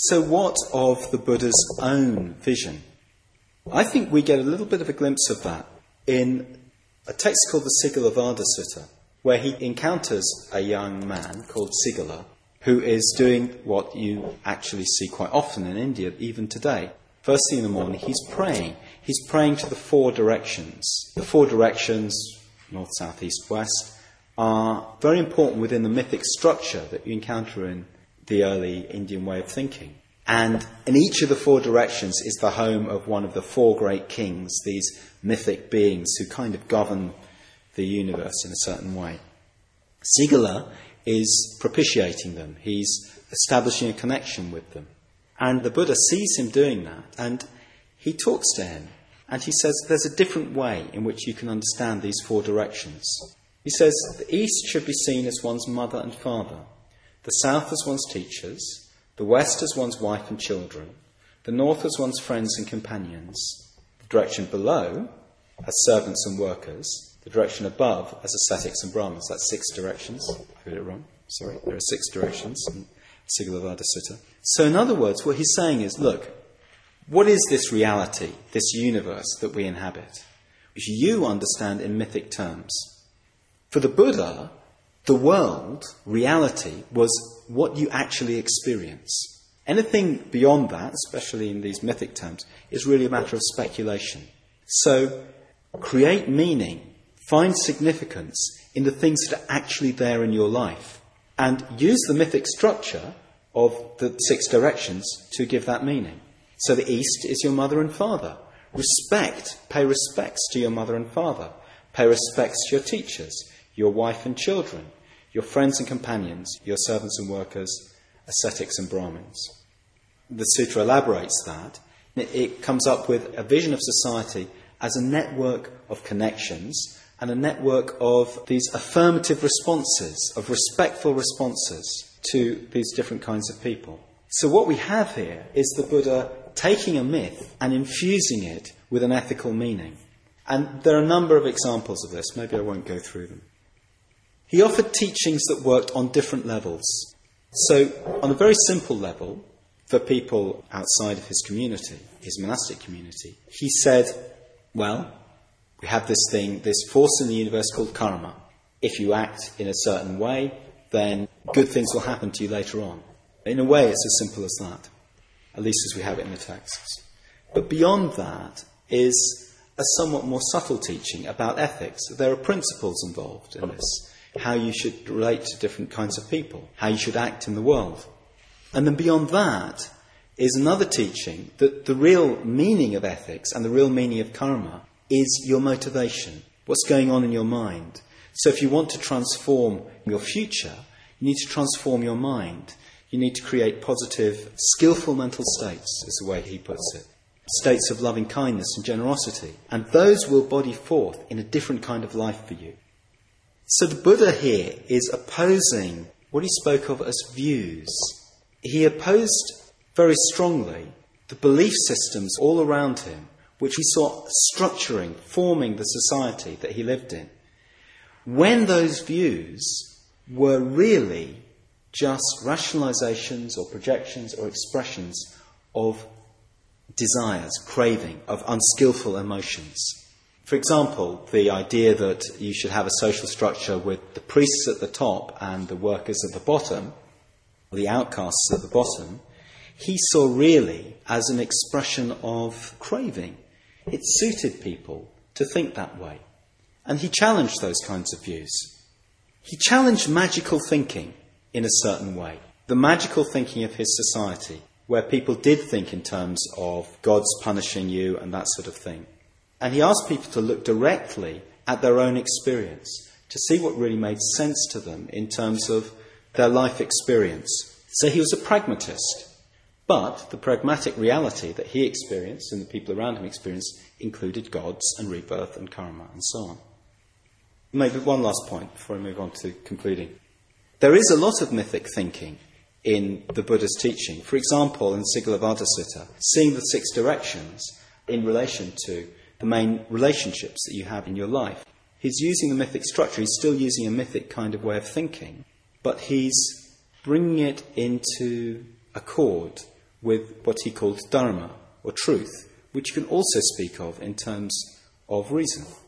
So what of the Buddha's own vision? I think we get a little bit of a glimpse of that in a text called the Sigalovada Sutta, where he encounters a young man called Sigala, who is doing what you actually see quite often in India, even today. First thing in the morning, he's praying. He's praying to the four directions. The four directions, north, south, east, west, are very important within the mythic structure that you encounter in the early Indian way of thinking. And in each of the four directions is the home of one of the four great kings, these mythic beings who kind of govern the universe in a certain way. Sigala is propitiating them. He's establishing a connection with them. And the Buddha sees him doing that, and he talks to him. And he says there's a different way in which you can understand these four directions. He says the east should be seen as one's mother and father, the south as one's teachers, the west as one's wife and children, the north as one's friends and companions, the direction below as servants and workers, the direction above as ascetics and brahmins. That's 6 directions. I got it wrong. Sorry, there are 6 directions in Sigalovada Sutta. So in other words, what he's saying is, look, what is this reality, this universe that we inhabit, which you understand in mythic terms? For the Buddha, the world, reality, was what you actually experience. Anything beyond that, especially in these mythic terms, is really a matter of speculation. So, create meaning, find significance in the things that are actually there in your life, and use the mythic structure of the 6 directions to give that meaning. So the east is your mother and father. Pay respects to your mother and father. Pay respects to your teachers, your wife and children, your friends and companions, your servants and workers, ascetics and Brahmins. The sutra elaborates that. It comes up with a vision of society as a network of connections and a network of these affirmative responses, of respectful responses to these different kinds of people. So what we have here is the Buddha taking a myth and infusing it with an ethical meaning. And there are a number of examples of this. Maybe I won't go through them. He offered teachings that worked on different levels. So, on a very simple level, for people outside of his community, his monastic community, he said, well, we have this thing, this force in the universe called karma. If you act in a certain way, then good things will happen to you later on. In a way, it's as simple as that, at least as we have it in the texts. But beyond that is a somewhat more subtle teaching about ethics. There are principles involved in this. How you should relate to different kinds of people, how you should act in the world. And then beyond that is another teaching that the real meaning of ethics and the real meaning of karma is your motivation, what's going on in your mind. So if you want to transform your future, you need to transform your mind. You need to create positive, skillful mental states, is the way he puts it. States of loving kindness and generosity. And those will body forth in a different kind of life for you. So the Buddha here is opposing what he spoke of as views. He opposed very strongly the belief systems all around him, which he saw structuring, forming the society that he lived in, when those views were really just rationalizations or projections or expressions of desires, craving, of unskillful emotions. For example, the idea that you should have a social structure with the priests at the top and the workers at the bottom, the outcasts at the bottom, he saw really as an expression of craving. It suited people to think that way. And he challenged those kinds of views. He challenged magical thinking in a certain way. The magical thinking of his society, where people did think in terms of God's punishing you and that sort of thing. And he asked people to look directly at their own experience, to see what really made sense to them in terms of their life experience. So he was a pragmatist. But the pragmatic reality that he experienced and the people around him experienced included gods and rebirth and karma and so on. Maybe one last point before I move on to concluding. There is a lot of mythic thinking in the Buddha's teaching. For example, in Sigalovada Sutta, seeing the 6 directions in relation to the main relationships that you have in your life. He's using the mythic structure. He's still using a mythic kind of way of thinking, but he's bringing it into accord with what he called dharma, or truth, which you can also speak of in terms of reason.